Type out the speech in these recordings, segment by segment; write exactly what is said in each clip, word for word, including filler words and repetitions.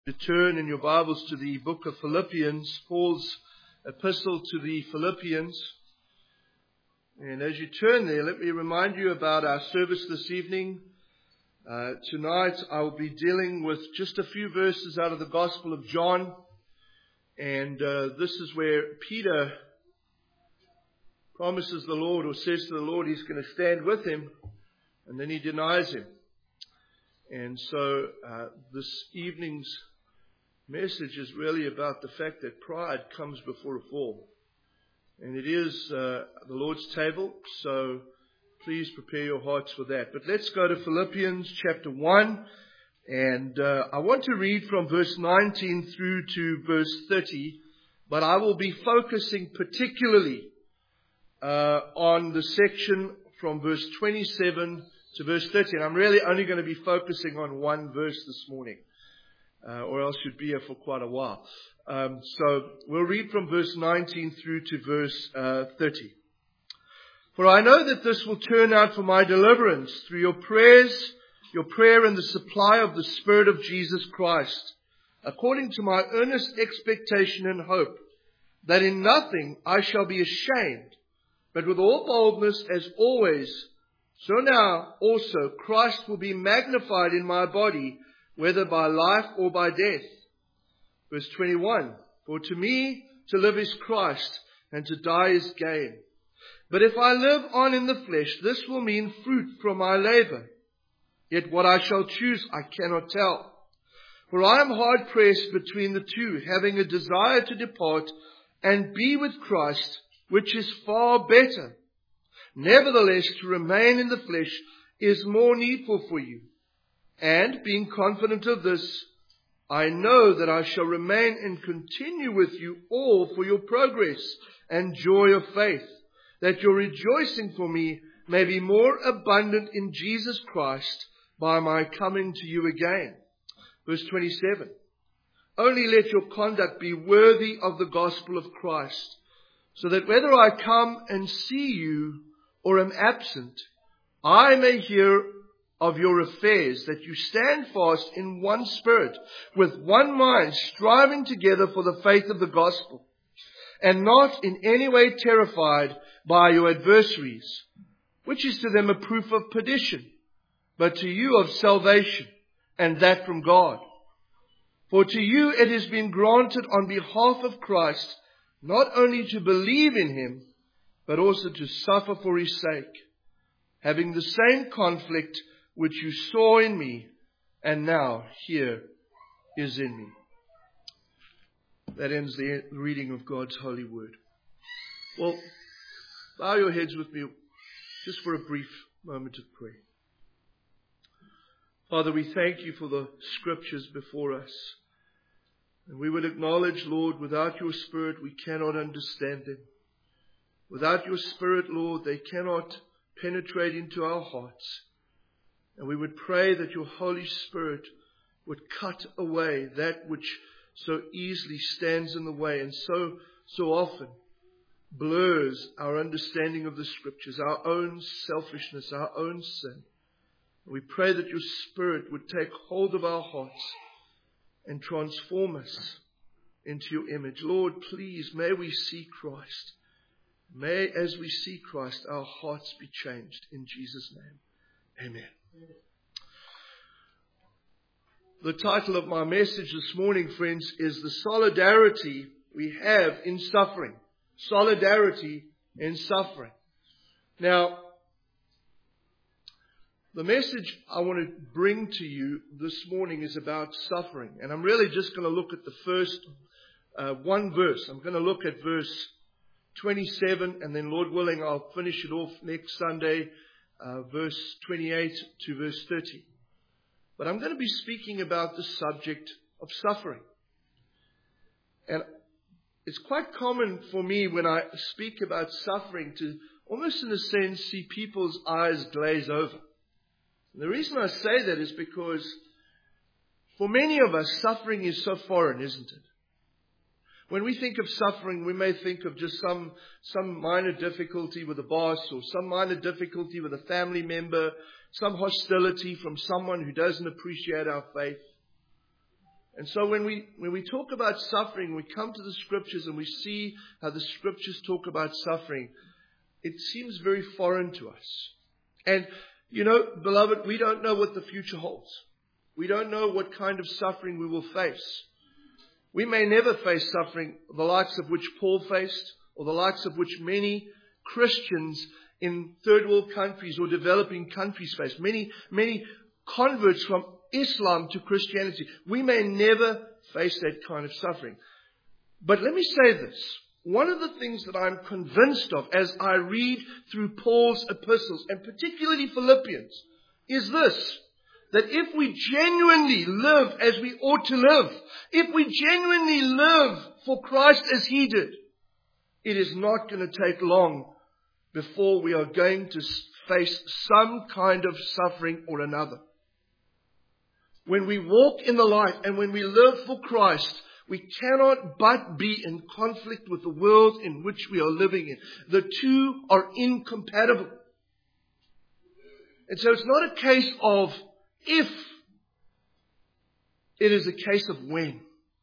To turn in your Bibles to the book of Philippians, Paul's epistle to the Philippians. And as you turn there, let me remind you about our service this evening. Uh, tonight I will be dealing with just a few verses out of the Gospel of John. And uh, this is where Peter promises the Lord, or says to the Lord he's going to stand with him, and then he denies him. And so uh, this evening's message is really about the fact that pride comes before a fall. And it is uh, the Lord's table, so please prepare your hearts for that. But let's go to Philippians chapter one, and uh, I want to read from verse nineteen through to verse thirty, but I will be focusing particularly uh, on the section from verse twenty-seven to verse thirty. And I'm really only going to be focusing on one verse this morning. Uh, or else you'd be here for quite a while. Um, so we'll read from verse nineteen through to verse uh, thirty. For I know that this will turn out for my deliverance through your prayers, your prayer and the supply of the Spirit of Jesus Christ, according to my earnest expectation and hope, that in nothing I shall be ashamed, but with all boldness as always, so now also Christ will be magnified in my body, whether by life or by death. Verse twenty-one, for to me to live is Christ, and to die is gain. But if I live on in the flesh, this will mean fruit from my labor. Yet what I shall choose I cannot tell. For I am hard pressed between the two, having a desire to depart and be with Christ, which is far better. Nevertheless, to remain in the flesh is more needful for you. And being confident of this, I know that I shall remain and continue with you all for your progress and joy of faith, that your rejoicing for me may be more abundant in Jesus Christ by my coming to you again. Verse twenty-seven, only let your conduct be worthy of the gospel of Christ, so that whether I come and see you or am absent, I may hear of your affairs, that you stand fast in one spirit, with one mind, striving together for the faith of the gospel, and not in any way terrified by your adversaries, which is to them a proof of perdition, but to you of salvation, and that from God. For to you it has been granted on behalf of Christ, not only to believe in him, but also to suffer for his sake, having the same conflict which you saw in me, and now here is in me. That ends the reading of God's holy word. Well, bow your heads with me just for a brief moment of prayer. Father, we thank you for the scriptures before us. And we would acknowledge, Lord, without your Spirit we cannot understand them. Without your Spirit, Lord, they cannot penetrate into our hearts. And we would pray that your Holy Spirit would cut away that which so easily stands in the way and so, so often blurs our understanding of the Scriptures, our own selfishness, our own sin. And we pray that your Spirit would take hold of our hearts and transform us into your image. Lord, please, may we see Christ. May, as we see Christ, our hearts be changed. In Jesus' name, amen. The title of my message this morning, friends, is the solidarity we have in suffering. Solidarity in suffering. Now, the message I want to bring to you this morning is about suffering. And I'm really just going to look at the first uh, one verse. I'm going to look at verse twenty-seven, and then Lord willing, I'll finish it off next Sunday. Uh, verse twenty-eight to verse thirty. But I'm going to be speaking about the subject of suffering. And it's quite common for me when I speak about suffering to almost in a sense see people's eyes glaze over. And the reason I say that is because for many of us, suffering is so foreign, isn't it? When we think of suffering, we may think of just some, some minor difficulty with a boss, or some minor difficulty with a family member, some hostility from someone who doesn't appreciate our faith. And so when we, when we talk about suffering, we come to the Scriptures and we see how the Scriptures talk about suffering. It seems very foreign to us. And, you know, beloved, we don't know what the future holds. We don't know what kind of suffering we will face. We may never face suffering, the likes of which Paul faced, or the likes of which many Christians in third world countries or developing countries face. Many, many converts from Islam to Christianity. We may never face that kind of suffering. But let me say this. One of the things that I'm convinced of as I read through Paul's epistles, and particularly Philippians, is this. That if we genuinely live as we ought to live, if we genuinely live for Christ as He did, it is not going to take long before we are going to face some kind of suffering or another. When we walk in the light and when we live for Christ, we cannot but be in conflict with the world in which we are living in. The two are incompatible. And so it's not a case of if, it is a case of when.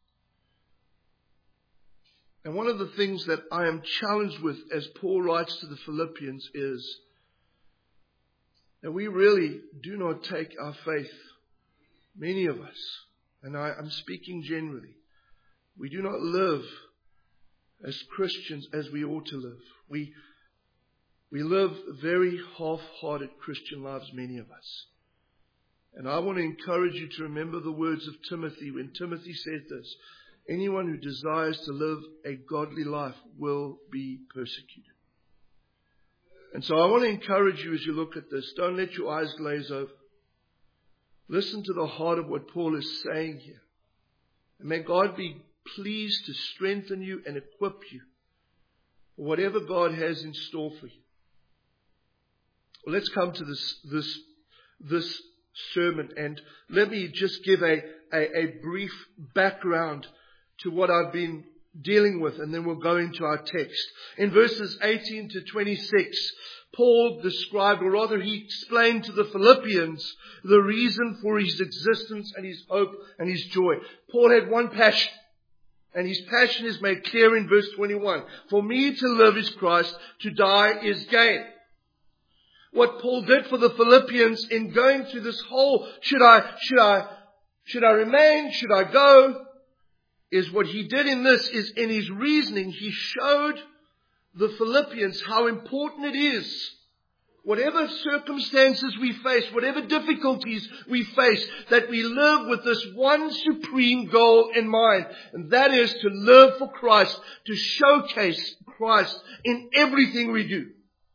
And one of the things that I am challenged with as Paul writes to the Philippians is that we really do not take our faith, many of us, and I, I'm speaking generally, we do not live as Christians as we ought to live. We, we live very half-hearted Christian lives, many of us. And I want to encourage you to remember the words of Timothy when Timothy said this: anyone who desires to live a godly life will be persecuted. And so I want to encourage you as you look at this, don't let your eyes glaze over. Listen to the heart of what Paul is saying here. And may God be pleased to strengthen you and equip you for whatever God has in store for you. Well, let's come to this, this, this sermon, and let me just give a, a, a brief background to what I've been dealing with, and then we'll go into our text. In verses eighteen to twenty-six, Paul described, or rather he explained to the Philippians, the reason for his existence and his hope and his joy. Paul had one passion, and his passion is made clear in verse twenty-one. For me to live is Christ, to die is gain. What Paul did for the Philippians in going through this whole, should I, should I, should I remain, should I go, is what he did in this, is in his reasoning, he showed the Philippians how important it is, whatever circumstances we face, whatever difficulties we face, that we live with this one supreme goal in mind, and that is to live for Christ, to showcase Christ in everything we do.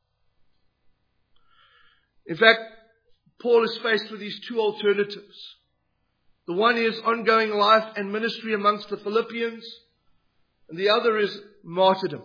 In fact, Paul is faced with these two alternatives. The one is ongoing life and ministry amongst the Philippians, and the other is martyrdom.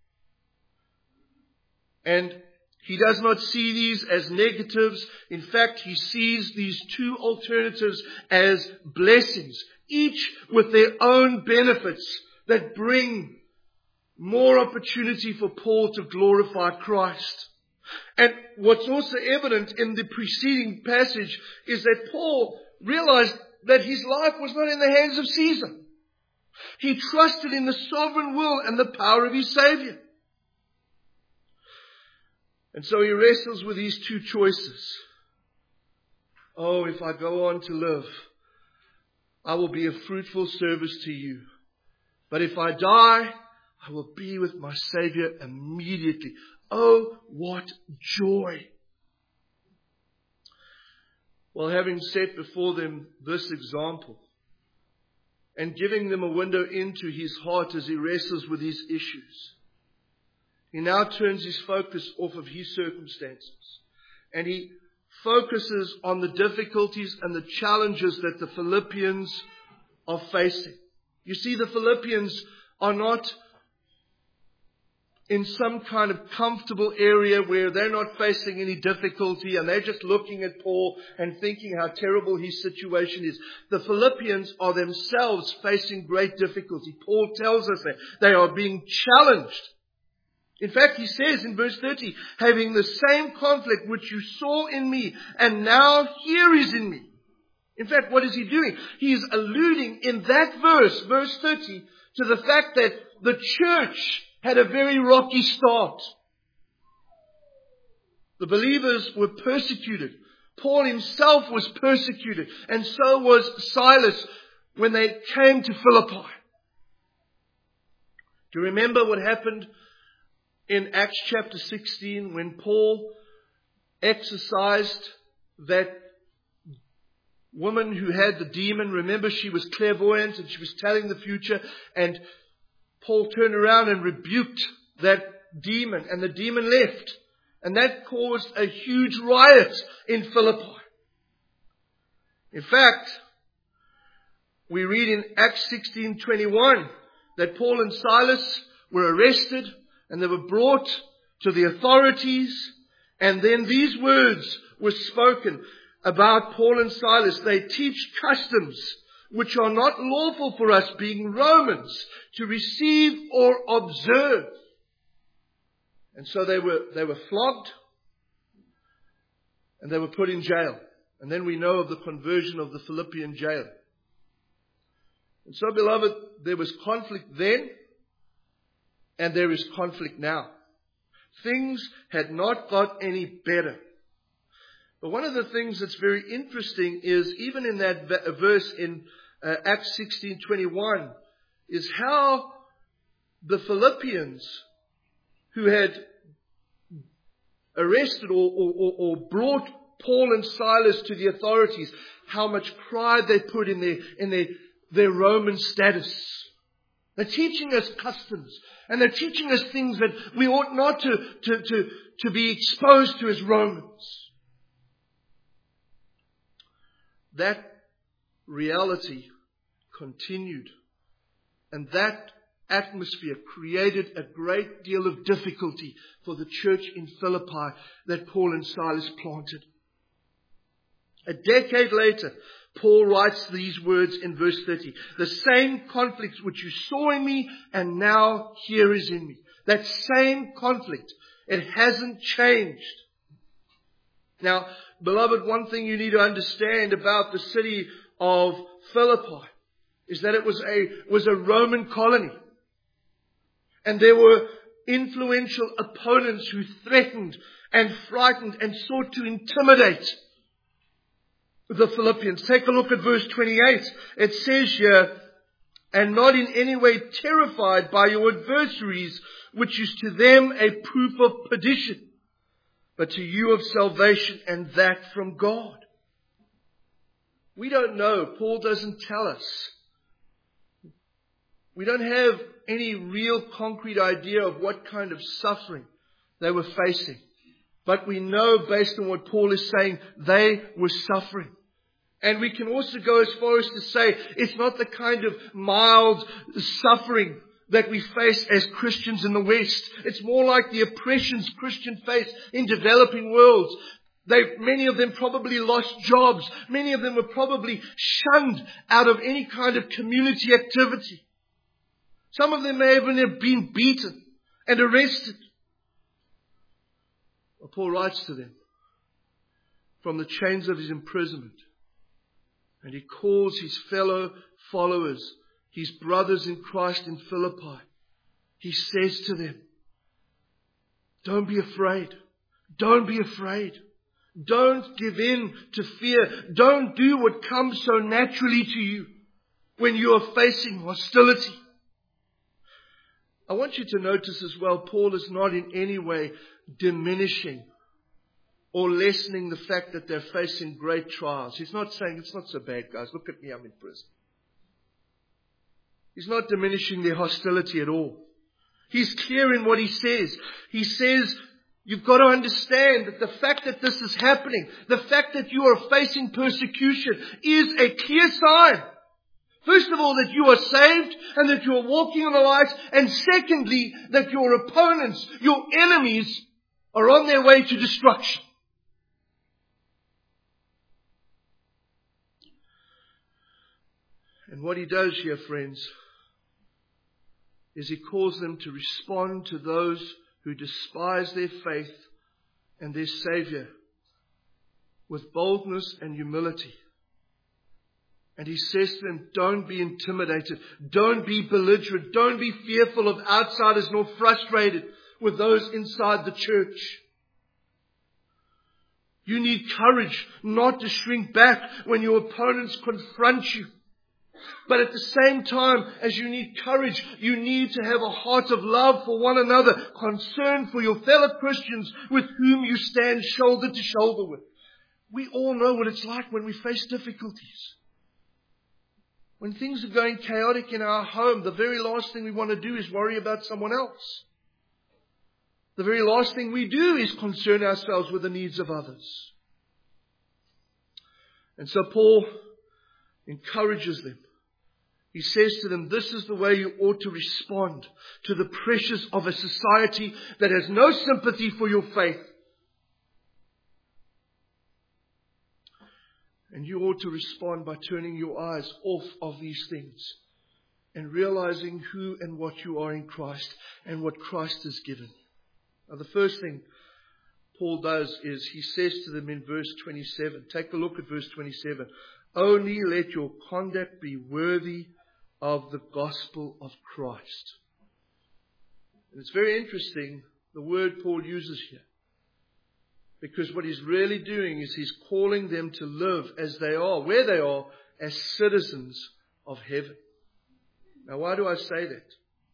And he does not see these as negatives. In fact, he sees these two alternatives as blessings, each with their own benefits that bring more opportunity for Paul to glorify Christ. And what's also evident in the preceding passage is that Paul realized that his life was not in the hands of Caesar. He trusted in the sovereign will and the power of his Savior. And so he wrestles with these two choices. Oh, if I go on to live, I will be a fruitful service to you. But if I die, I will be with my Savior immediately. Oh, what joy! Well, having set before them this example and giving them a window into his heart as he wrestles with his issues, he now turns his focus off of his circumstances and he focuses on the difficulties and the challenges that the Philippians are facing. You see, the Philippians are not in some kind of comfortable area where they're not facing any difficulty and they're just looking at Paul and thinking how terrible his situation is. The Philippians are themselves facing great difficulty. Paul tells us that they are being challenged. In fact, he says in verse thirty, having the same conflict which you saw in me and now here is in me. In fact, what is he doing? He is alluding in that verse, verse thirty, to the fact that the church had a very rocky start. The believers were persecuted. Paul himself was persecuted, and so was Silas when they came to Philippi. Do you remember what happened in Acts chapter sixteen when Paul exorcised that woman who had the demon? Remember, she was clairvoyant and she was telling the future, and Paul turned around and rebuked that demon, and the demon left. And that caused a huge riot in Philippi. In fact, we read in Acts sixteen twenty-one that Paul and Silas were arrested and they were brought to the authorities. And then these words were spoken about Paul and Silas. They teach customs which are not lawful for us, being Romans, to receive or observe. And so they were, they were flogged and they were put in jail. And then we know of the conversion of the Philippian jail. And so, beloved, there was conflict then and there is conflict now. Things had not got any better. But one of the things that's very interesting is, even in that verse in uh, Acts sixteen twenty-one, is how the Philippians who had arrested or, or, or brought Paul and Silas to the authorities, how much pride they put in their, in their, their Roman status. They're teaching us customs, and they're teaching us things that we ought not to, to, to, to be exposed to as Romans. That reality continued, and that atmosphere created a great deal of difficulty for the church in Philippi that Paul and Silas planted. A decade later, Paul writes these words in verse thirty. The same conflict which you saw in me and now here is in me. That same conflict. It hasn't changed. Now, beloved, one thing you need to understand about the city of Philippi is that it was a, was a Roman colony. And there were influential opponents who threatened and frightened and sought to intimidate the Philippians. Take a look at verse twenty-eight. It says here, and not in any way terrified by your adversaries, which is to them a proof of perdition, but to you of salvation, and that from God. We don't know. Paul doesn't tell us. We don't have any real concrete idea of what kind of suffering they were facing. But we know, based on what Paul is saying, they were suffering. And we can also go as far as to say it's not the kind of mild suffering that we face as Christians in the West. It's more like the oppressions Christians face in developing worlds. They, many of them probably lost jobs. Many of them were probably shunned out of any kind of community activity. Some of them may even have been beaten and arrested. Well, Paul writes to them from the chains of his imprisonment. And he calls his fellow followers, his brothers in Christ in Philippi. He says to them, don't be afraid. Don't be afraid. Don't give in to fear. Don't do what comes so naturally to you when you are facing hostility. I want you to notice as well, Paul is not in any way diminishing or lessening the fact that they're facing great trials. He's not saying, it's not so bad, guys. Look at me, I'm in prison. He's not diminishing their hostility at all. He's clear in what he says. He says, you've got to understand that the fact that this is happening, the fact that you are facing persecution is a clear sign. First of all, that you are saved and that you are walking in the light. And secondly, that your opponents, your enemies, are on their way to destruction. And what he does here, friends, is he calls them to respond to those who despise their faith and their Savior with boldness and humility. And he says to them, don't be intimidated. Don't be belligerent. Don't be fearful of outsiders nor frustrated with those inside the church. You need courage not to shrink back when your opponents confront you. But at the same time as you need courage, you need to have a heart of love for one another, concern for your fellow Christians with whom you stand shoulder to shoulder with. We all know what it's like when we face difficulties. When things are going chaotic in our home, the very last thing we want to do is worry about someone else. The very last thing we do is concern ourselves with the needs of others. And so Paul encourages them. He says to them, this is the way you ought to respond to the pressures of a society that has no sympathy for your faith. And you ought to respond by turning your eyes off of these things and realizing who and what you are in Christ and what Christ has given. Now, the first thing Paul does is he says to them in verse twenty-seven, take a look at verse twenty-seven, only let your conduct be worthy of the gospel of Christ. And it's very interesting, the word Paul uses here. Because what he's really doing is he's calling them to live as they are, where they are, as citizens of heaven. Now, why do I say that?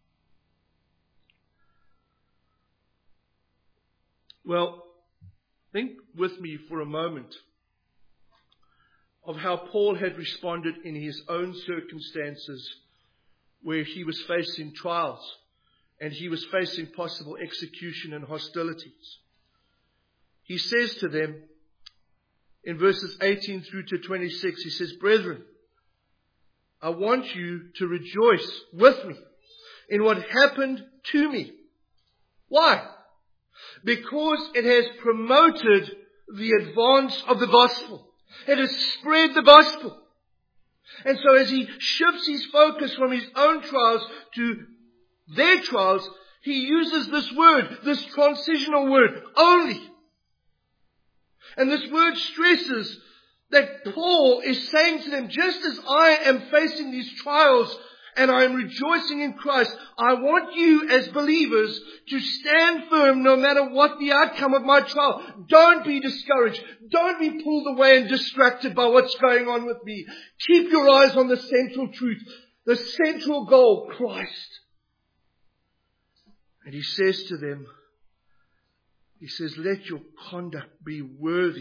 Well, think with me for a moment of how Paul had responded in his own circumstances where he was facing trials and he was facing possible execution and hostilities. He says to them in verses eighteen through to twenty-six, he says, brethren, I want you to rejoice with me in what happened to me. Why? Because it has promoted the advance of the gospel. It has spread the gospel. And so as he shifts his focus from his own trials to their trials, he uses this word, this transitional word, only. And this word stresses that Paul is saying to them, just as I am facing these trials and I am rejoicing in Christ, I want you as believers to stand firm no matter what the outcome of my trial. Don't be discouraged. Don't be pulled away and distracted by what's going on with me. Keep your eyes on the central truth, the central goal, Christ. And he says to them, he says, let your conduct be worthy.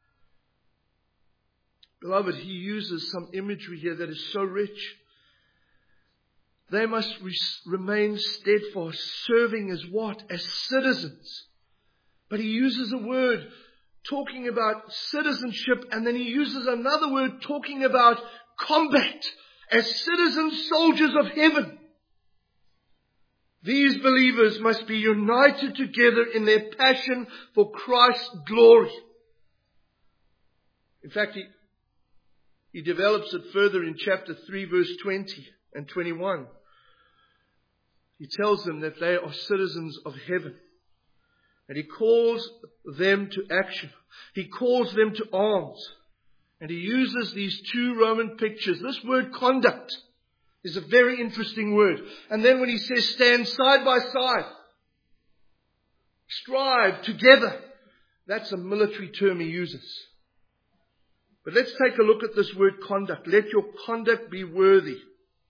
Beloved, he uses some imagery here that is so rich. They must re- remain steadfast, serving as what? As citizens. But he uses a word talking about citizenship, and then he uses another word talking about combat, as citizens, soldiers of heaven. These believers must be united together in their passion for Christ's glory. In fact, he, he develops it further in chapter three, verse twenty and twenty-one. He tells them that they are citizens of heaven. And he calls them to action. He calls them to arms. And he uses these two Roman pictures. This word conduct is a very interesting word. And then when he says stand side by side, strive together, that's a military term he uses. But let's take a look at this word conduct. Let your conduct be worthy.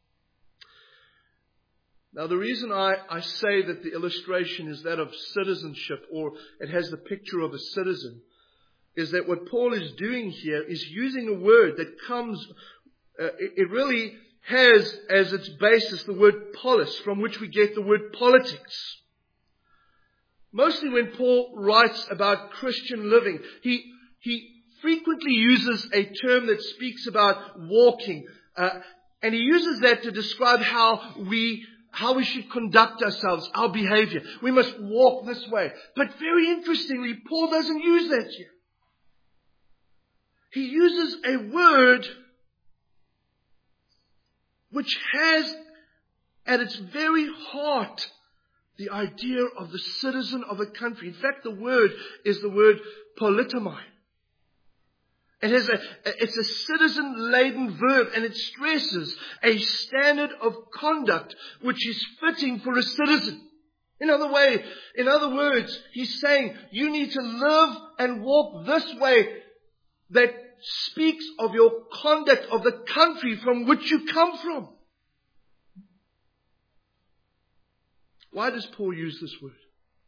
Now the reason I, I say that the illustration is that of citizenship, or it has the picture of a citizen, is that what Paul is doing here is using a word that comes, uh, it, it really has as its basis the word polis, from which we get the word politics. Mostly when Paul writes about Christian living, he, he frequently uses a term that speaks about walking, uh, and he uses that to describe how we how we should conduct ourselves, our behavior. We must walk this way. But very interestingly, Paul doesn't use that here. He uses a word which has at its very heart the idea of the citizen of a country. In fact, the word is the word politomai. It has a, it's a citizen-laden verb, and it stresses a standard of conduct which is fitting for a citizen. In other way, in other words, he's saying you need to live and walk this way that speaks of your conduct of the country from which you come from. Why does Paul use this word?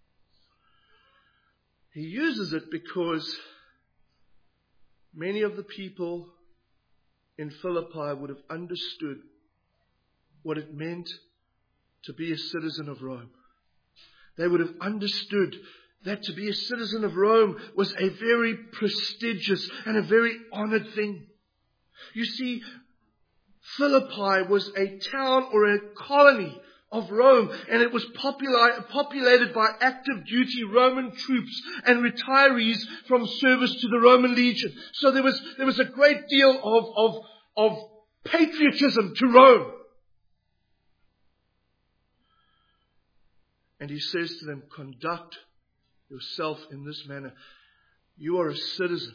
He uses it because many of the people in Philippi would have understood what it meant to be a citizen of Rome. They would have understood that to be a citizen of Rome was a very prestigious and a very honored thing. You see, Philippi was a town or a colony of Rome, and it was populi- populated by active duty Roman troops and retirees from service to the Roman legion. So there was, there was a great deal of, of, of patriotism to Rome. And he says to them, conduct yourself in this manner. You are a citizen,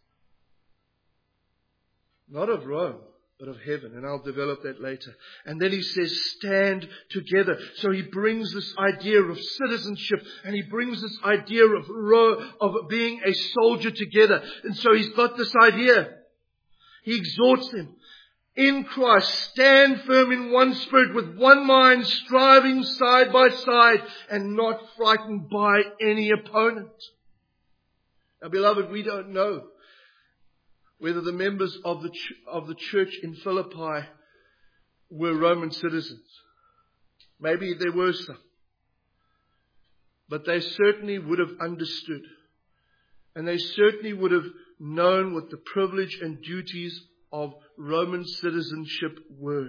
not of Rome, but of heaven. And I'll develop that later. And then he says, stand together. So he brings this idea of citizenship, and he brings this idea of, ro- of being a soldier together. And so he's got this idea. He exhorts them. In Christ, stand firm in one spirit, with one mind, striving side by side, and not frightened by any opponent. Now, beloved, we don't know whether the members of the ch- of the church in Philippi were Roman citizens. Maybe there were some. But they certainly would have understood. And they certainly would have known what the privilege and duties of Roman citizenship were.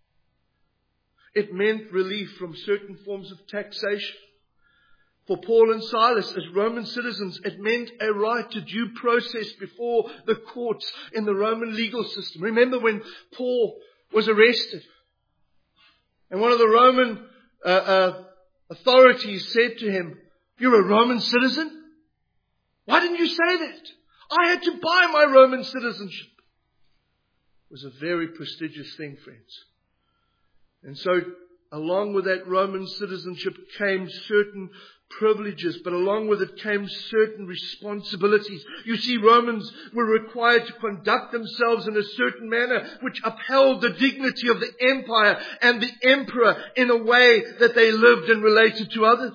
It meant relief from certain forms of taxation. For Paul and Silas, as Roman citizens, it meant a right to due process before the courts in the Roman legal system. Remember when Paul was arrested, and one of the Roman uh, uh, authorities said to him, "You're a Roman citizen? Why didn't you say that? I had to buy my Roman citizenship." It was a very prestigious thing, friends. And so, along with that Roman citizenship came certain privileges, but along with it came certain responsibilities. You see, Romans were required to conduct themselves in a certain manner which upheld the dignity of the empire and the emperor in a way that they lived and related to others.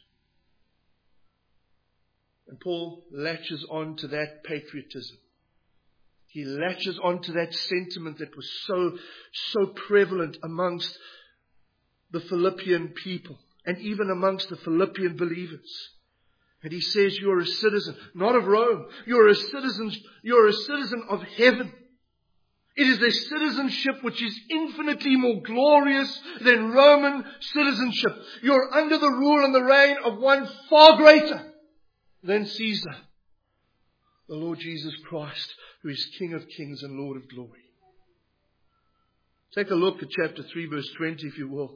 And Paul latches on to that patriotism. He latches onto that sentiment that was so, so prevalent amongst the Philippian people and even amongst the Philippian believers. And he says, you're a citizen, not of Rome. You're a citizen, you're a citizen of heaven. It is a citizenship which is infinitely more glorious than Roman citizenship. You're under the rule and the reign of one far greater than Caesar, the Lord Jesus Christ, who is King of kings and Lord of glory. Take a look at chapter three, verse twenty, if you will.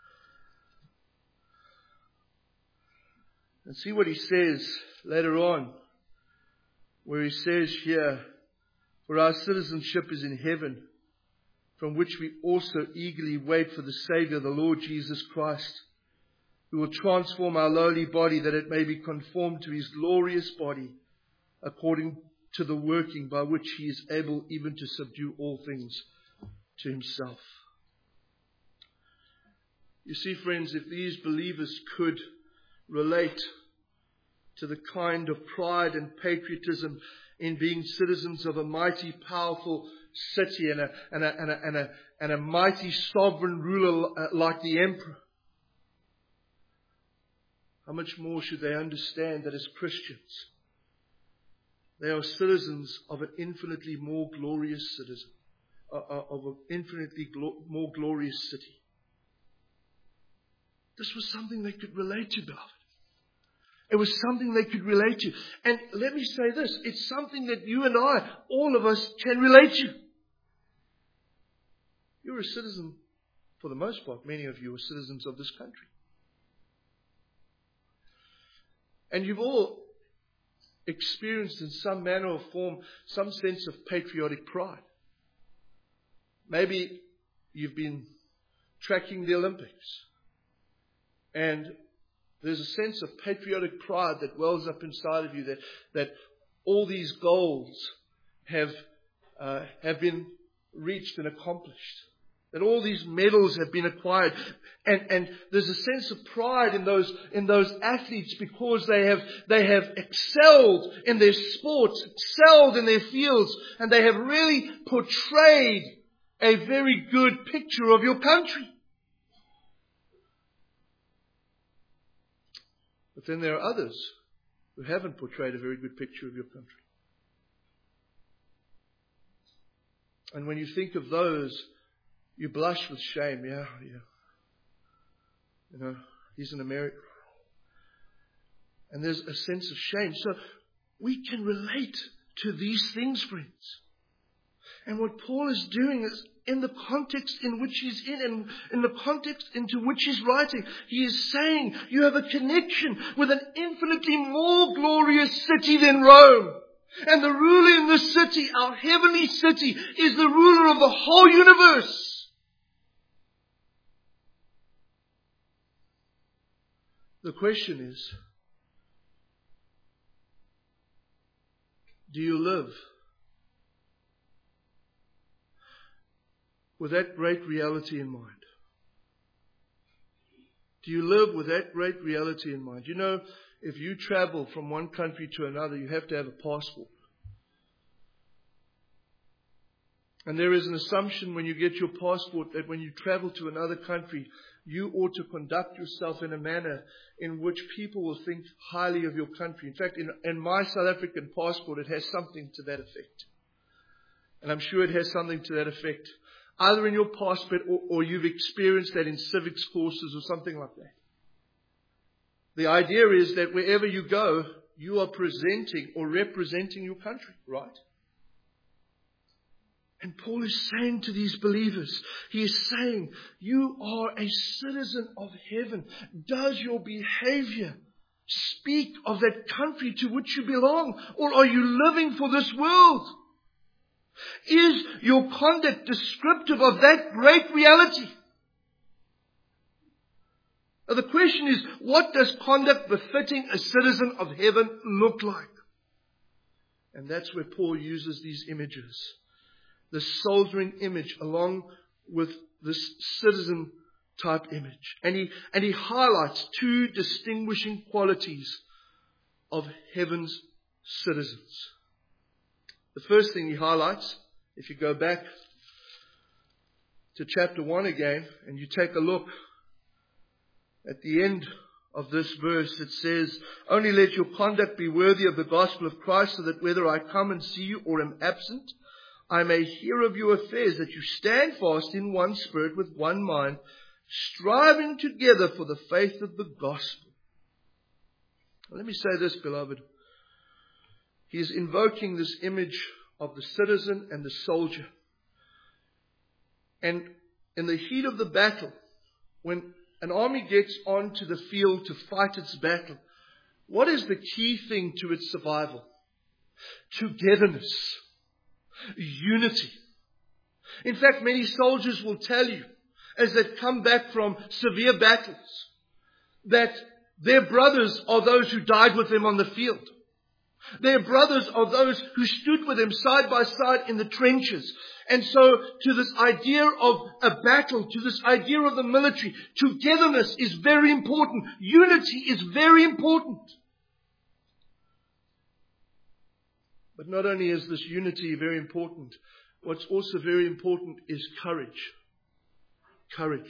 And see what he says later on, where he says here, for our citizenship is in heaven, from which we also eagerly wait for the Savior, the Lord Jesus Christ, who will transform our lowly body that it may be conformed to his glorious body, according to the working by which he is able even to subdue all things to himself. You see, friends, if these believers could relate to the kind of pride and patriotism in being citizens of a mighty, powerful city and a, and a, and a, and a, and a mighty sovereign ruler like the emperor, how much more should they understand that as Christians, they are citizens of an infinitely more glorious citizen, of an infinitely more glorious city. This was something they could relate to, beloved. It was something they could relate to. And let me say this, it's something that you and I, all of us, can relate to. You're a citizen, for the most part, many of you are citizens of this country. And you've all experienced in some manner or form some sense of patriotic pride. Maybe you've been tracking the Olympics, and there's a sense of patriotic pride that wells up inside of you that, that all these goals have, uh, have been reached and accomplished. That all these medals have been acquired. And, and there's a sense of pride in those, in those athletes because they have, they have excelled in their sports, excelled in their fields, and they have really portrayed a very good picture of your country. But then there are others who haven't portrayed a very good picture of your country. And when you think of those, you blush with shame. Yeah, yeah. You know, he's an American. And there's a sense of shame. So we can relate to these things, friends. And what Paul is doing is, in the context in which he's in and in the context into which he's writing, he is saying you have a connection with an infinitely more glorious city than Rome. And the ruler in this city, our heavenly city, is the ruler of the whole universe. The question is, do you live with that great reality in mind? Do you live with that great reality in mind? You know, if you travel from one country to another, you have to have a passport. And there is an assumption when you get your passport that when you travel to another country, you ought to conduct yourself in a manner in which people will think highly of your country. In fact, in, in my South African passport, it has something to that effect. And I'm sure it has something to that effect, either in your passport or, or you've experienced that in civics courses or something like that. The idea is that wherever you go, you are presenting or representing your country, right? And Paul is saying to these believers, he is saying, you are a citizen of heaven. Does your behavior speak of that country to which you belong? Or are you living for this world? Is your conduct descriptive of that great reality? Now the question is, what does conduct befitting a citizen of heaven look like? And that's where Paul uses these images. The soldiering image along with this citizen type image. And he, and he highlights two distinguishing qualities of heaven's citizens. The first thing he highlights, if you go back to chapter one again and you take a look at the end of this verse, it says, only let your conduct be worthy of the gospel of Christ, so that whether I come and see you or am absent, I may hear of your affairs, that you stand fast in one spirit with one mind, striving together for the faith of the gospel. Now, let me say this, beloved. He is invoking this image of the citizen and the soldier. And in the heat of the battle, when an army gets onto the field to fight its battle, what is the key thing to its survival? Togetherness. Unity. In fact, many soldiers will tell you, as they come back from severe battles, that their brothers are those who died with them on the field. Their brothers are those who stood with them side by side in the trenches. And so, to this idea of a battle, to this idea of the military, togetherness is very important. Unity is very important. But not only is this unity very important, what's also very important is courage. Courage.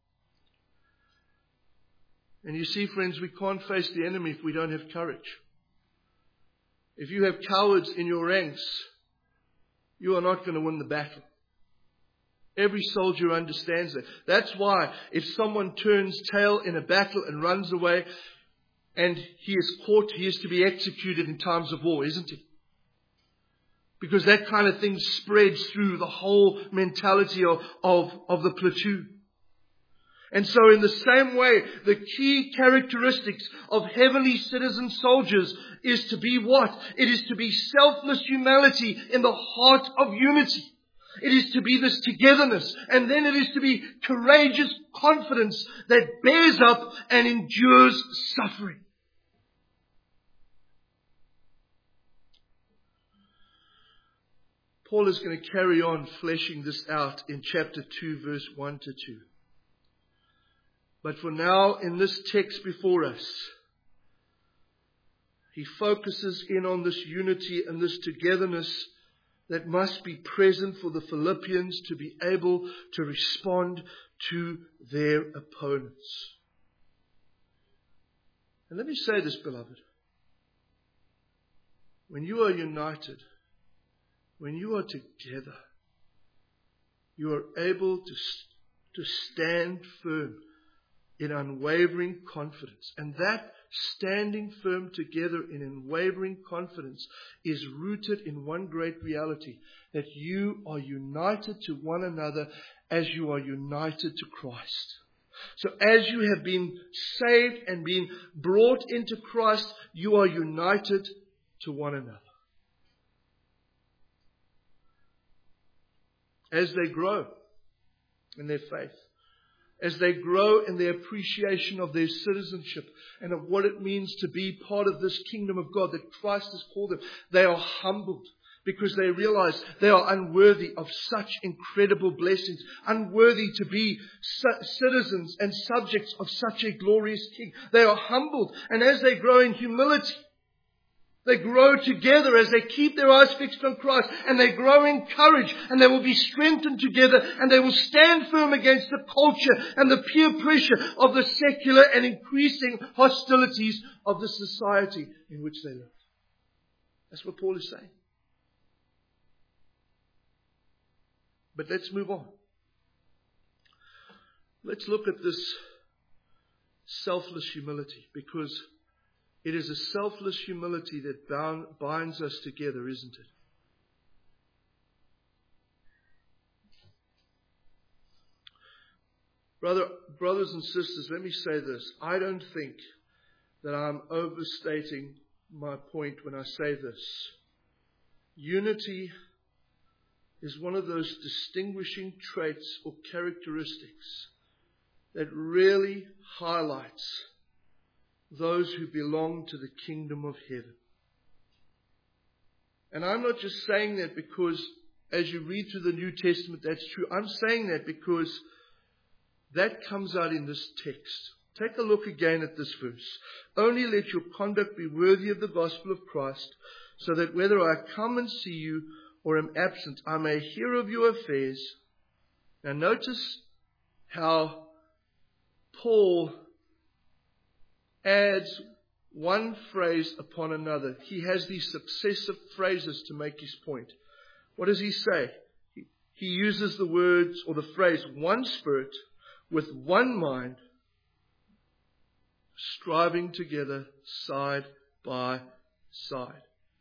And you see, friends, we can't face the enemy if we don't have courage. If you have cowards in your ranks, you are not going to win the battle. Every soldier understands that. That's why if someone turns tail in a battle and runs away and he is caught, he is to be executed in times of war, isn't he? Because that kind of thing spreads through the whole mentality of, of, of the platoon. And so in the same way, the key characteristics of heavenly citizen soldiers is to be what? It is to be selfless humility in the heart of unity. It is to be this togetherness. And then it is to be courageous confidence that bears up and endures suffering. Paul is going to carry on fleshing this out in chapter two, verse one to two. But for now, in this text before us, he focuses in on this unity and this togetherness that must be present for the Philippians to be able to respond to their opponents. And let me say this, beloved. When you are united, when you are together, you are able to, to stand firm in unwavering confidence. And that standing firm together in unwavering confidence is rooted in one great reality, that you are united to one another as you are united to Christ. So as you have been saved and been brought into Christ, you are united to one another. As they grow in their faith, as they grow in their appreciation of their citizenship and of what it means to be part of this kingdom of God that Christ has called them, they are humbled because they realize they are unworthy of such incredible blessings, unworthy to be citizens and subjects of such a glorious King. They are humbled, and as they grow in humility, they grow together as they keep their eyes fixed on Christ, and they grow in courage, and they will be strengthened together, and they will stand firm against the culture and the peer pressure of the secular and increasing hostilities of the society in which they live. That's what Paul is saying. But let's move on. Let's look at this selfless humility, because it is a selfless humility that bound, binds us together, isn't it? Brother, brothers and sisters, let me say this. I don't think that I'm overstating my point when I say this. Unity is one of those distinguishing traits or characteristics that really highlights those who belong to the kingdom of heaven. And I'm not just saying that because as you read through the New Testament that's true. I'm saying that because that comes out in this text. Take a look again at this verse. Only let your conduct be worthy of the gospel of Christ, so that whether I come and see you or am absent, I may hear of your affairs. Now notice how Paul adds one phrase upon another. He has these successive phrases to make his point. What does he say? He, he uses the words or the phrase, one spirit with one mind, striving together side by side.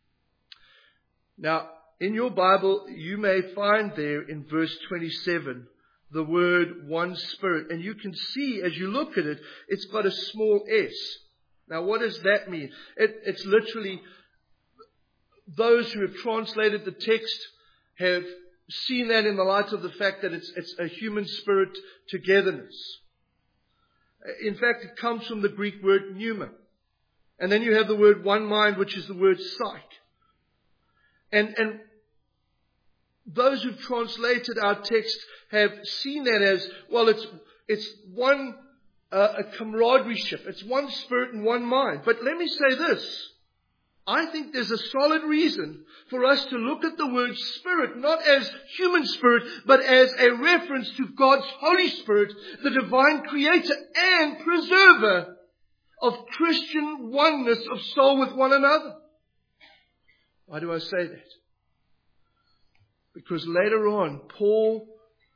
Now, in your Bible, you may find there in verse twenty-seven the word one spirit. And you can see as you look at it, it's got a small s. Now, what does that mean? It, it's literally, those who have translated the text have seen that in the light of the fact that it's, it's a human spirit togetherness. In fact, it comes from the Greek word pneuma. And then you have the word one mind, which is the word psyche. And, and those who've translated our text have seen that as, well, it's, it's one, uh, a camaraderie-ship. It's one spirit and one mind. But let me say this. I think there's a solid reason for us to look at the word spirit, not as human spirit, but as a reference to God's Holy Spirit, the divine creator and preserver of Christian oneness of soul with one another. Why do I say that? Because later on, Paul,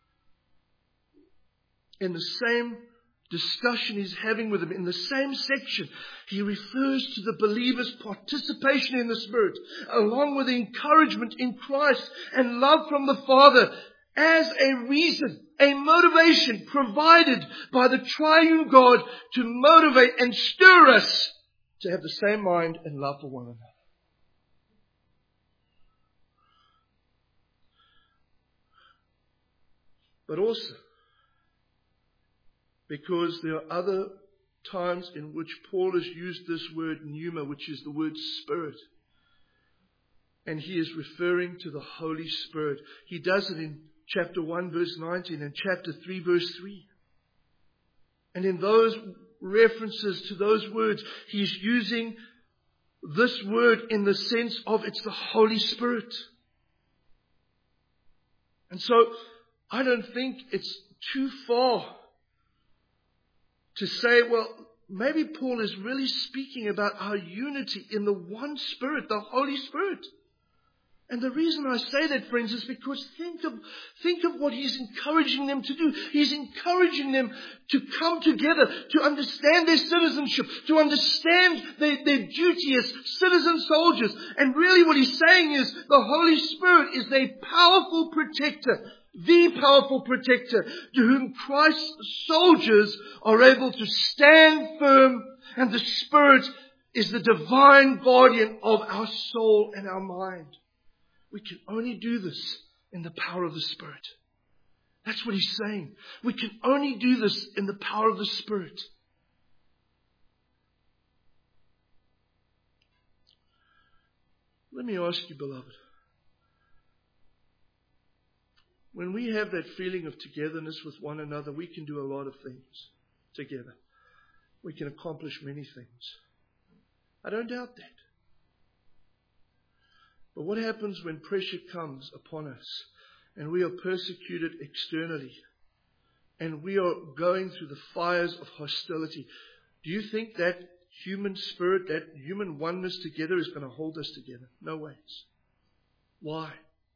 in the same discussion he's having with them, in the same section, he refers to the believer's participation in the Spirit, along with the encouragement in Christ and love from the Father. as a reason, a motivation provided by the triune God to motivate and stir us to have the same mind and love for one another. But also, because there are other times in which Paul has used this word pneuma, which is the word spirit. And he is referring to the Holy Spirit. He does it in chapter one, verse nineteen, and chapter three, verse three. And in those references to those words, he's using this word in the sense of it's the Holy Spirit. And so, I don't think it's too far to say, well, maybe Paul is really speaking about our unity in the one Spirit, the Holy Spirit. And the reason I say that, friends, is because think of, think of what he's encouraging them to do. He's encouraging them to come together, to understand their citizenship, to understand their, their duty as citizen soldiers. And really what he's saying is the Holy Spirit is a powerful protector, the powerful protector to whom Christ's soldiers are able to stand firm, and the Spirit is the divine guardian of our soul and our mind. We can only do this in the power of the Spirit. That's what he's saying. We can only do this in the power of the Spirit. Let me ask you, beloved. When we have that feeling of togetherness with one another, we can do a lot of things together. We can accomplish many things. I don't doubt that. But what happens when pressure comes upon us and we are persecuted externally and we are going through the fires of hostility? Do you think that human spirit, that human oneness together is going to hold us together? No ways. Why?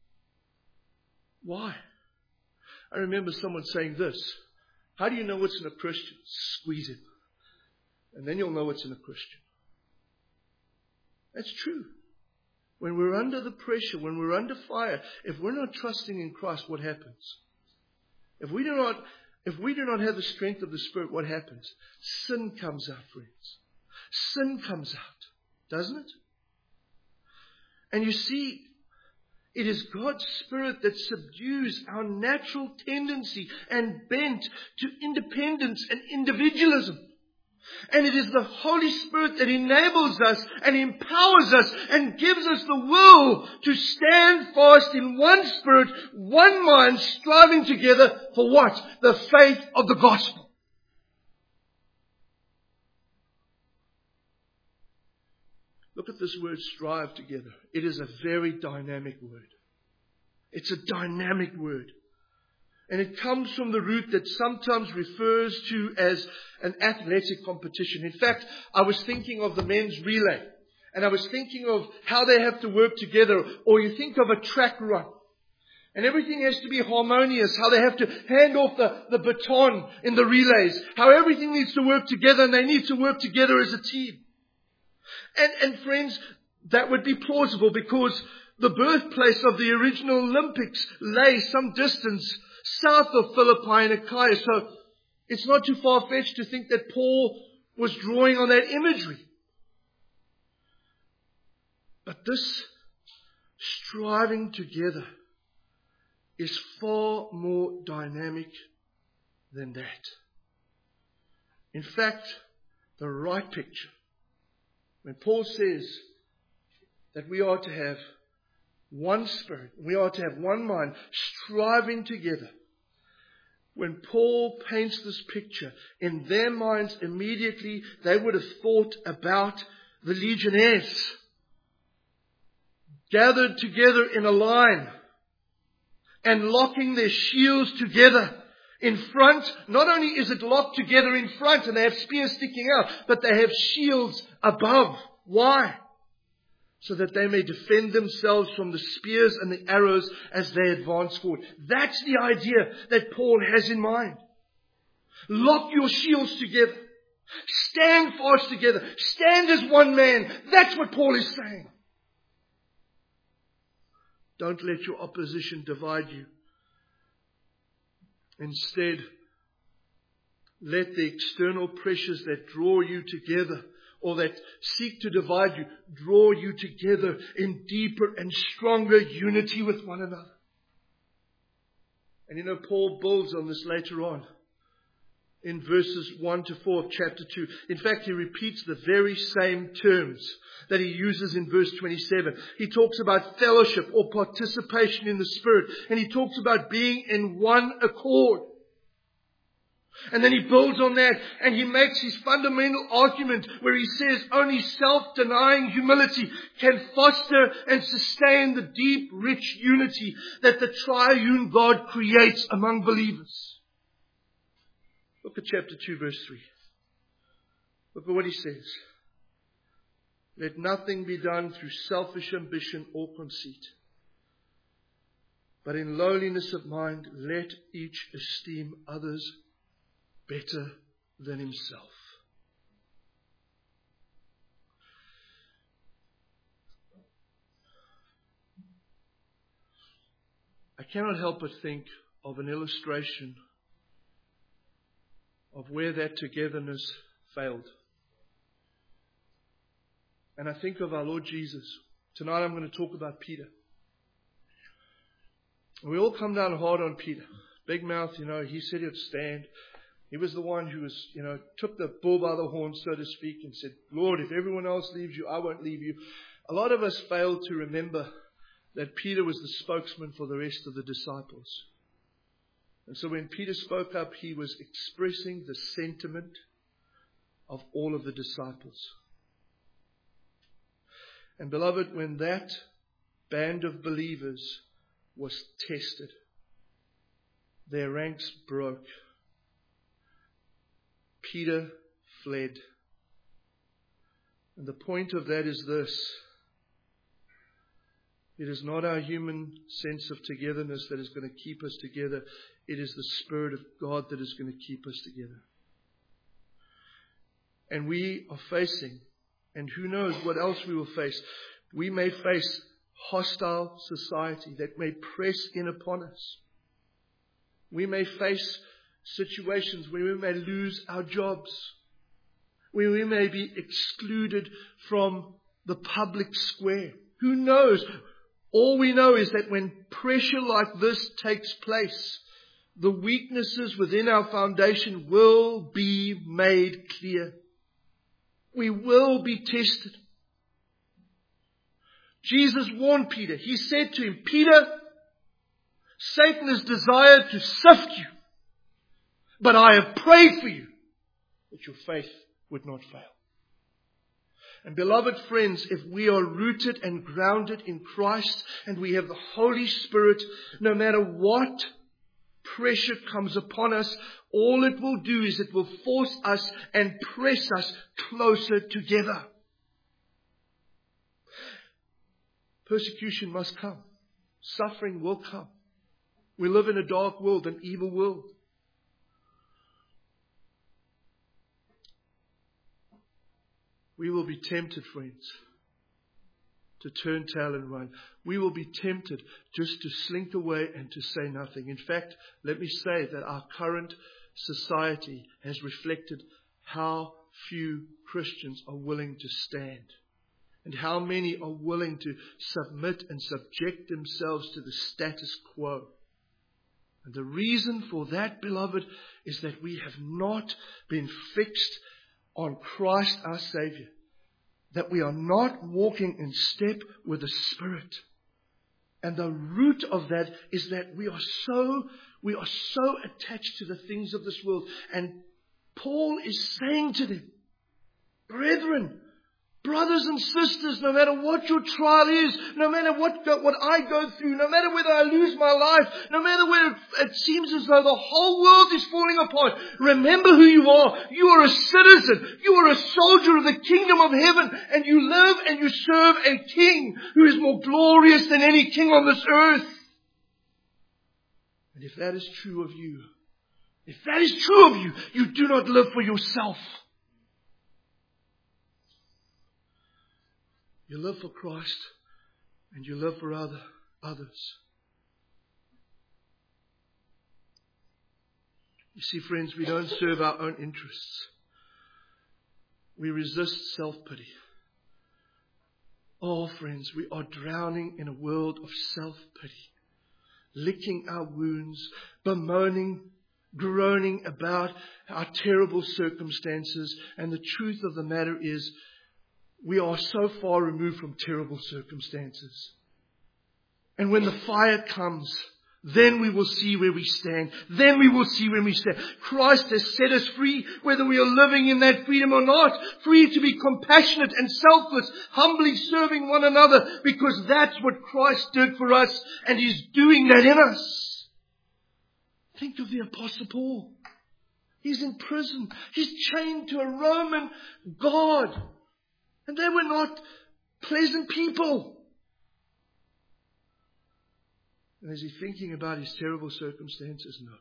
Why? I remember someone saying this: how do you know what's in a Christian? Squeeze him, and then you'll know what's in a Christian. That's true. When we're under the pressure, when we're under fire, if we're not trusting in Christ, what happens? If we do not, if we do not have the strength of the Spirit, what happens? Sin comes out, friends. Sin comes out, doesn't it? And you see, it is God's Spirit that subdues our natural tendency and bent to independence and individualism. And it is the Holy Spirit that enables us and empowers us and gives us the will to stand fast in one Spirit, one mind, striving together for what? The faith of the gospel. Look at this word, strive together. It is a very dynamic word. It's a dynamic word. And it comes from the root that sometimes refers to as an athletic competition. In fact, I was thinking of the men's relay. And I was thinking of how they have to work together. Or you think of a track run. And everything has to be harmonious. How they have to hand off the, the baton in the relays. How everything needs to work together, and they need to work together as a team. And, and friends, that would be plausible because the birthplace of the original Olympics lay some distance south of Philippi and Achaia. So it's not too far-fetched to think that Paul was drawing on that imagery. But this striving together is far more dynamic than that. In fact, the right picture, when Paul says that we are to have one Spirit, we are to have one mind, striving together. When Paul paints this picture, in their minds immediately they would have thought about the legionnaires gathered together in a line and locking their shields together in front. Not only is it locked together in front and they have spears sticking out, but they have shields above. Why? So that they may defend themselves from the spears and the arrows as they advance forward. That's the idea that Paul has in mind. Lock your shields together. Stand fast together. Stand as one man. That's what Paul is saying. Don't let your opposition divide you. Instead, let the external pressures that draw you together or that seek to divide you draw you together in deeper and stronger unity with one another. And you know, Paul builds on this later on in verses one to four of chapter two. In fact, he repeats the very same terms that he uses in verse twenty-seven. He talks about fellowship or participation in the Spirit. And he talks about being in one accord. And then he builds on that and he makes his fundamental argument where he says only self-denying humility can foster and sustain the deep, rich unity that the triune God creates among believers. Look at chapter two, verse three. Look at what he says. Let nothing be done through selfish ambition or conceit, but in lowliness of mind, let each esteem others better than himself. I cannot help but think of an illustration of where that togetherness failed. And I think of our Lord Jesus. Tonight I'm going to talk about Peter. We all come down hard on Peter. Big mouth, you know, he said he'd stand. He was the one who was, you know, took the bull by the horn, so to speak, and said, Lord, if everyone else leaves you, I won't leave you. A lot of us fail to remember that Peter was the spokesman for the rest of the disciples. And so when Peter spoke up, he was expressing the sentiment of all of the disciples. And beloved, when that band of believers was tested, their ranks broke. Peter fled. And the point of that is this. It is not our human sense of togetherness that is going to keep us together. It is the Spirit of God that is going to keep us together. And we are facing, and who knows what else we will face. We may face hostile society that may press in upon us. We may face situations where we may lose our jobs, where we may be excluded from the public square. Who knows? All we know is that when pressure like this takes place, the weaknesses within our foundation will be made clear. We will be tested. Jesus warned Peter. He said to him, Peter, Satan has desired to sift you, but I have prayed for you that your faith would not fail. And beloved friends, if we are rooted and grounded in Christ and we have the Holy Spirit, no matter what pressure comes upon us, all it will do is it will force us and press us closer together. Persecution must come. Suffering will come. We live in a dark world, an evil world. We will be tempted, friends, to turn tail and run. We will be tempted just to slink away and to say nothing. In fact, let me say that our current society has reflected how few Christians are willing to stand, and how many are willing to submit and subject themselves to the status quo. And the reason for that, beloved, is that we have not been fixed on Christ our Savior. That we are not walking in step with the Spirit. And the root of that is that we are so, we are so attached to the things of this world. And Paul is saying to them, brethren, brothers and sisters, no matter what your trial is, no matter what go, what I go through, no matter whether I lose my life, no matter whether it seems as though the whole world is falling apart, remember who you are. You are a citizen. You are a soldier of the kingdom of heaven, and you live and you serve a king who is more glorious than any king on this earth. And if that is true of you, if that is true of you, you do not live for yourself. You live for Christ and you live for other others. You see, friends, we don't serve our own interests. We resist self-pity. Oh, friends, we are drowning in a world of self-pity, licking our wounds, bemoaning, groaning about our terrible circumstances. And the truth of the matter is, we are so far removed from terrible circumstances. And when the fire comes, then we will see where we stand. Then we will see where we stand. Christ has set us free, whether we are living in that freedom or not. Free to be compassionate and selfless, humbly serving one another, because that's what Christ did for us, and He's doing that in us. Think of the Apostle Paul. He's in prison. He's chained to a Roman guard. And they were not pleasant people. And is he thinking about his terrible circumstances? No.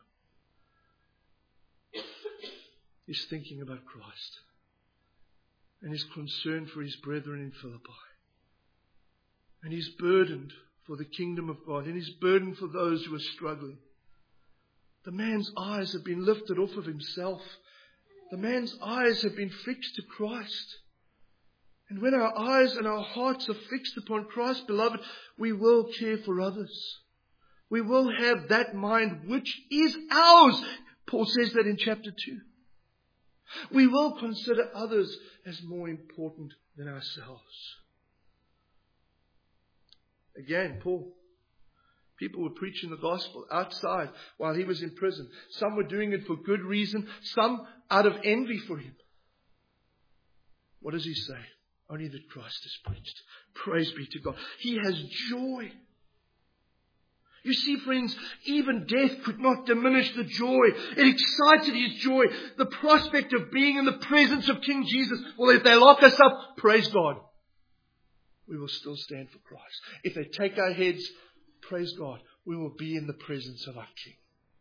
He's thinking about Christ. And he's concerned for his brethren in Philippi. And he's burdened for the kingdom of God. And he's burdened for those who are struggling. The man's eyes have been lifted off of himself. The man's eyes have been fixed to Christ. And when our eyes and our hearts are fixed upon Christ, beloved, we will care for others. We will have that mind which is ours. Paul says that in chapter two. We will consider others as more important than ourselves. Again, Paul, people were preaching the gospel outside while he was in prison. Some were doing it for good reason, some out of envy for him. What does he say? Only that Christ is preached. Praise be to God. He has joy. You see, friends, even death could not diminish the joy. It excited his joy. The prospect of being in the presence of King Jesus. Well, if they lock us up, praise God, we will still stand for Christ. If they take our heads, praise God, we will be in the presence of our King.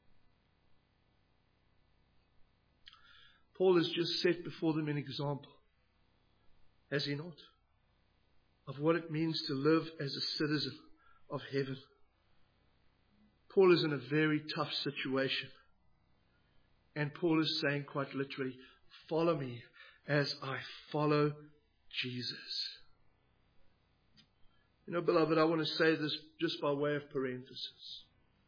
Paul has just set before them an example, has he not, of what it means to live as a citizen of heaven. Paul is in a very tough situation. And Paul is saying quite literally, follow me as I follow Jesus. You know, beloved, I want to say this just by way of parenthesis.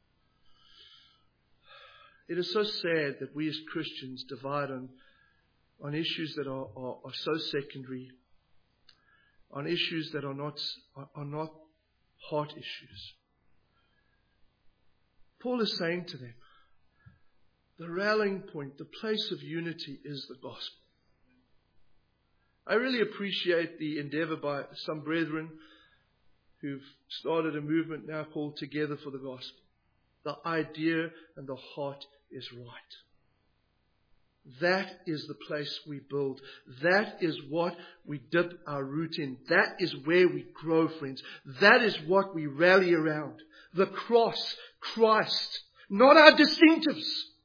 It is so sad that we as Christians divide on, on issues that are, are, are so secondary, on issues that are not, are, are not heart issues. Paul is saying to them, the rallying point, the place of unity is the gospel. I really appreciate the endeavor by some brethren who've started a movement now called Together for the Gospel. The idea and the heart is right. That is the place we build. That is what we dip our root in. That is where we grow, friends. That is what we rally around. The cross, Christ, not our distinctives.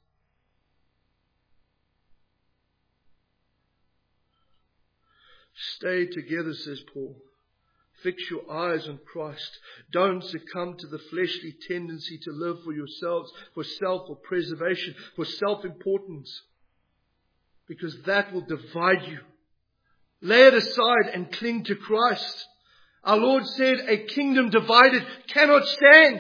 Stay together, says Paul. Fix your eyes on Christ. Don't succumb to the fleshly tendency to live for yourselves, for self or preservation, for self-importance, because that will divide you. Lay it aside and cling to Christ. Our Lord said, a kingdom divided cannot stand.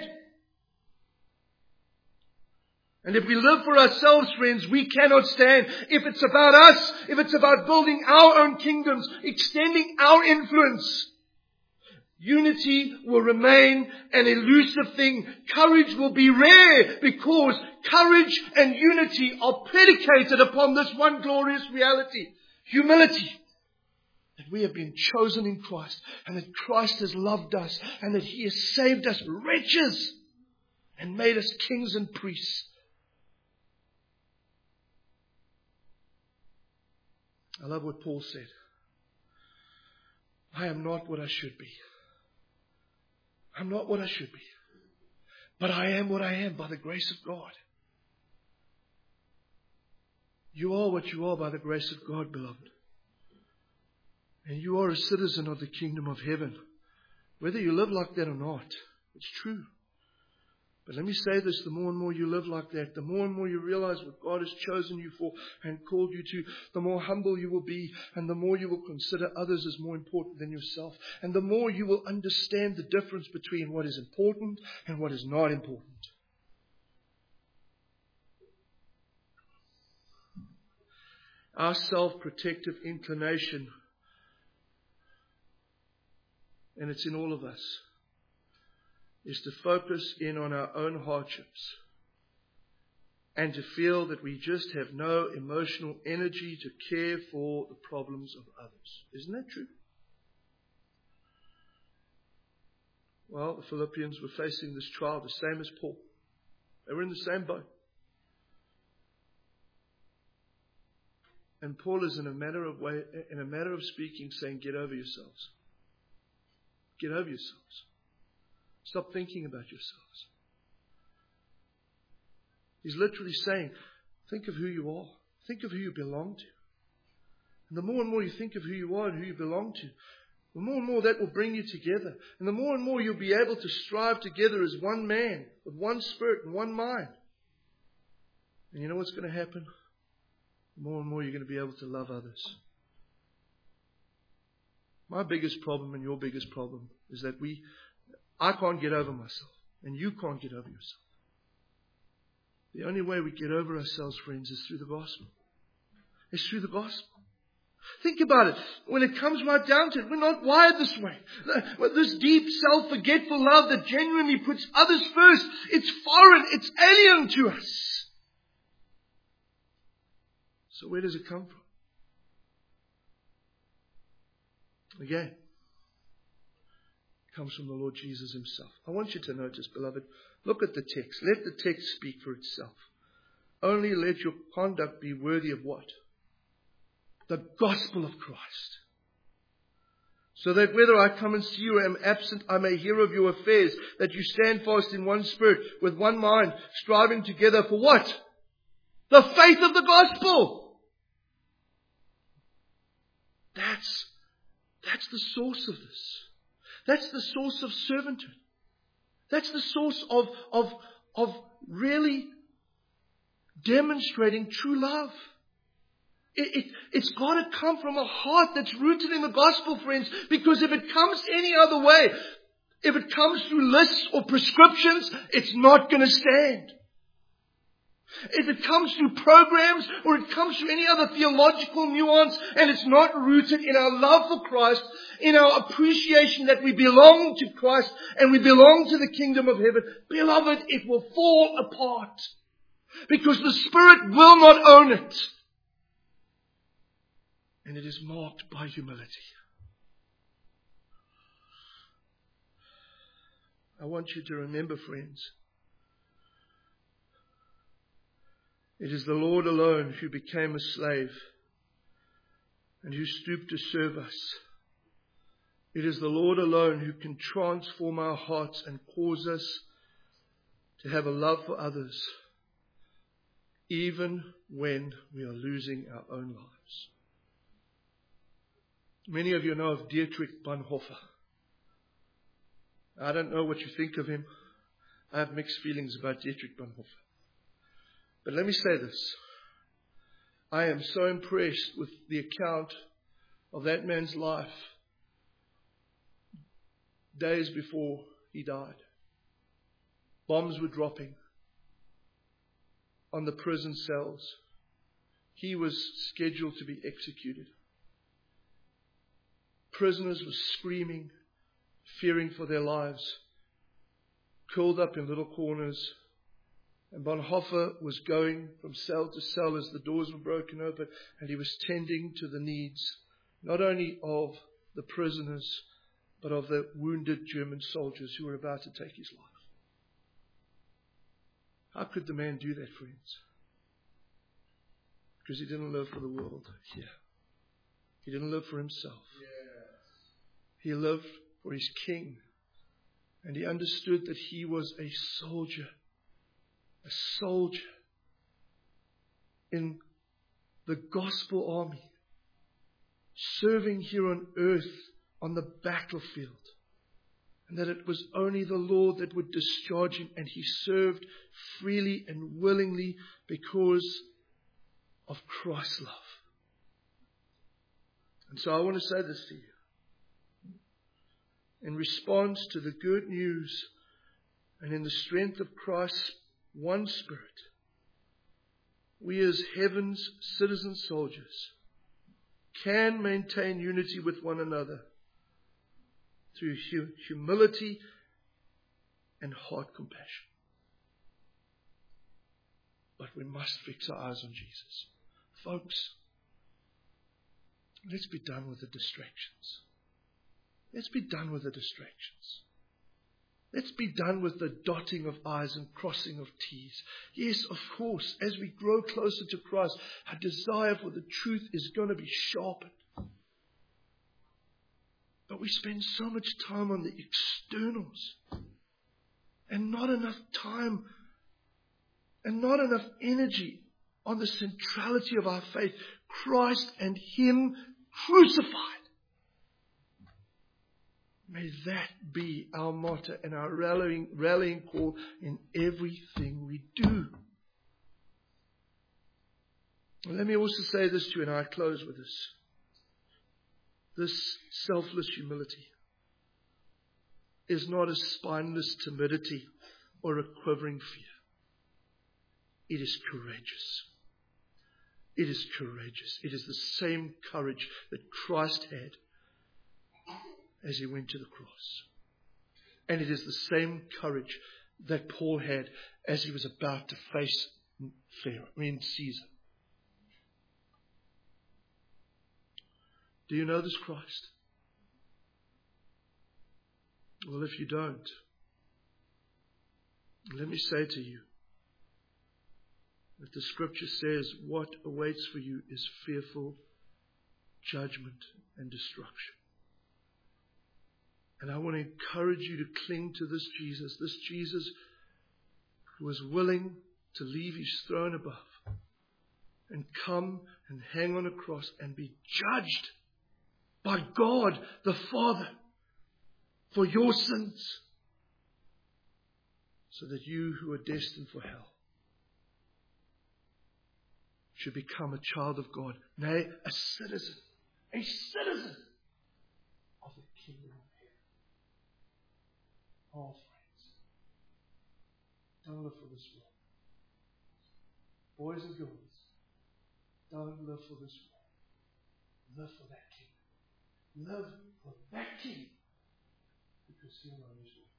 And if we live for ourselves, friends, we cannot stand. If it's about us, if it's about building our own kingdoms, extending our influence, unity will remain an elusive thing. Courage will be rare, because courage and unity are predicated upon this one glorious reality: humility. That we have been chosen in Christ, and that Christ has loved us, and that He has saved us wretches and made us kings and priests. I love what Paul said. I am not what I should be. I'm not what I should be. But I am what I am by the grace of God. You are what you are by the grace of God, beloved. And you are a citizen of the kingdom of heaven. Whether you live like that or not, it's true. But let me say this, the more and more you live like that, the more and more you realize what God has chosen you for and called you to, the more humble you will be, and the more you will consider others as more important than yourself. And the more you will understand the difference between what is important and what is not important. Our self-protective inclination, and it's in all of us, is to focus in on our own hardships and to feel that we just have no emotional energy to care for the problems of others. Isn't that true? Well, the Philippians were facing this trial the same as Paul. They were in the same boat. And Paul is in a matter of way, in a matter of speaking, saying, get over yourselves. Get over yourselves. Stop thinking about yourselves. He's literally saying, think of who you are. Think of who you belong to. And the more and more you think of who you are and who you belong to, the more and more that will bring you together. And the more and more you'll be able to strive together as one man, with one spirit and one mind. And you know what's going to happen? The more and more you're going to be able to love others. My biggest problem and your biggest problem is that we, I can't get over myself, and you can't get over yourself. The only way we get over ourselves, friends, is through the gospel. It's through the gospel. Think about it. When it comes right down to it, we're not wired this way. This deep self-forgetful love that genuinely puts others first, it's foreign, it's alien to us. So where does it come from? Again, it comes from the Lord Jesus himself. I want you to notice, beloved, look at the text. Let the text speak for itself. Only let your conduct be worthy of what? The gospel of Christ. So that whether I come and see you or am absent, I may hear of your affairs, that you stand fast in one spirit, with one mind, striving together for what? The faith of the gospel. That's, that's the source of this. That's the source of servanthood. That's the source of, of, of really demonstrating true love. It, it, it's got to come from a heart that's rooted in the gospel, friends, because if it comes any other way, if it comes through lists or prescriptions, it's not going to stand. If it comes through programs or it comes through any other theological nuance and it's not rooted in our love for Christ, in our appreciation that we belong to Christ and we belong to the kingdom of heaven, beloved, it will fall apart. Because the Spirit will not own it. And it is marked by humility. I want you to remember, friends, it is the Lord alone who became a slave and who stooped to serve us. It is the Lord alone who can transform our hearts and cause us to have a love for others, even when we are losing our own lives. Many of you know of Dietrich Bonhoeffer. I don't know what you think of him. I have mixed feelings about Dietrich Bonhoeffer. But let me say this. I am so impressed with the account of that man's life days before he died. Bombs were dropping on the prison cells. He was scheduled to be executed. Prisoners were screaming, fearing for their lives, curled up in little corners. And Bonhoeffer was going from cell to cell as the doors were broken open, and he was tending to the needs, not only of the prisoners, but of the wounded German soldiers who were about to take his life. How could the man do that, friends? Because he didn't live for the world here. He didn't live for himself. He lived for his king. And he understood that he was a soldier. A soldier in the gospel army, serving here on earth on the battlefield. And that it was only the Lord that would discharge him, and he served freely and willingly because of Christ's love. And so I want to say this to you. In response to the good news and in the strength of Christ's one Spirit, we as heaven's citizen soldiers can maintain unity with one another through hu- humility and heart compassion. But we must fix our eyes on Jesus. Folks, let's be done with the distractions. Let's be done with the distractions. Let's be done with the dotting of I's and crossing of T's. Yes, of course, as we grow closer to Christ, our desire for the truth is going to be sharpened. But we spend so much time on the externals and not enough time and not enough energy on the centrality of our faith, Christ and Him crucified. May that be our motto and our rallying, rallying call in everything we do. And let me also say this to you, and I close with this. This selfless humility is not a spineless timidity or a quivering fear. It is courageous. It is courageous. It is the same courage that Christ had as He went to the cross. And it is the same courage that Paul had as he was about to face Pharaoh, I mean Caesar. Do you know this Christ? Well, if you don't, let me say to you that the Scripture says what awaits for you is fearful judgment and destruction. And I want to encourage you to cling to this Jesus, this Jesus who was willing to leave His throne above and come and hang on a cross and be judged by God the Father for your sins, so that you who are destined for hell should become a child of God, nay, a citizen, a citizen of the kingdom of heaven. Oh, friends, don't live for this world. Boys and girls, don't live for this world. Live for that kingdom. Live for that King, because He alone is worthy.